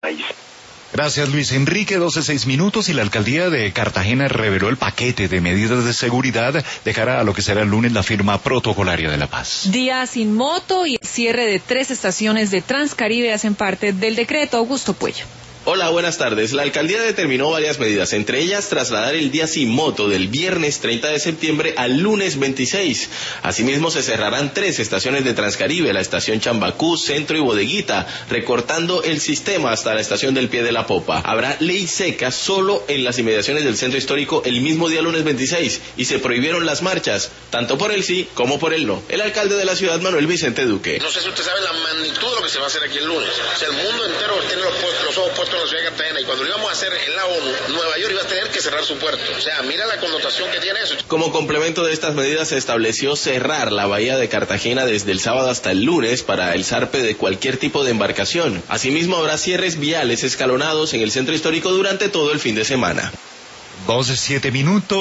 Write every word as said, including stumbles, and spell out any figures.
país. Gracias, Luis Enrique. doce seis minutos y la alcaldía de Cartagena reveló el paquete de medidas de seguridad de cara a lo que será el lunes la firma protocolaria de la paz. Día sin moto y el cierre de tres estaciones de Transcaribe hacen parte del decreto. Augusto Puello. Hola, buenas tardes. La alcaldía determinó varias medidas, entre ellas trasladar el día sin moto del viernes treinta de septiembre al lunes veintiséis. Asimismo, se cerrarán tres estaciones de Transcaribe, la estación Chambacú, Centro y Bodeguita, recortando el sistema hasta la estación del Pie de la Popa. Habrá ley seca solo en las inmediaciones del centro histórico el mismo día lunes veintiséis y se prohibieron las marchas, tanto por el sí como por el no. El alcalde de la ciudad, Manuel Vicente Duque. No sé si usted sabe la magnitud de lo que se va a hacer aquí el lunes. O sea, el mundo entero tiene los, puestos, los ojos puestos en la ciudad de Cartagena, y cuando lo íbamos a hacer en la ONU, Nueva York iba a tener que cerrar su puerto. O sea, mira la connotación que tiene eso. Como complemento de estas medidas se estableció cerrar la bahía de Cartagena desde el sábado hasta el lunes para el zarpe de cualquier tipo de embarcación. Asimismo, habrá cierres viales escalonados en el centro histórico durante todo el fin de semana. doce siete minutos.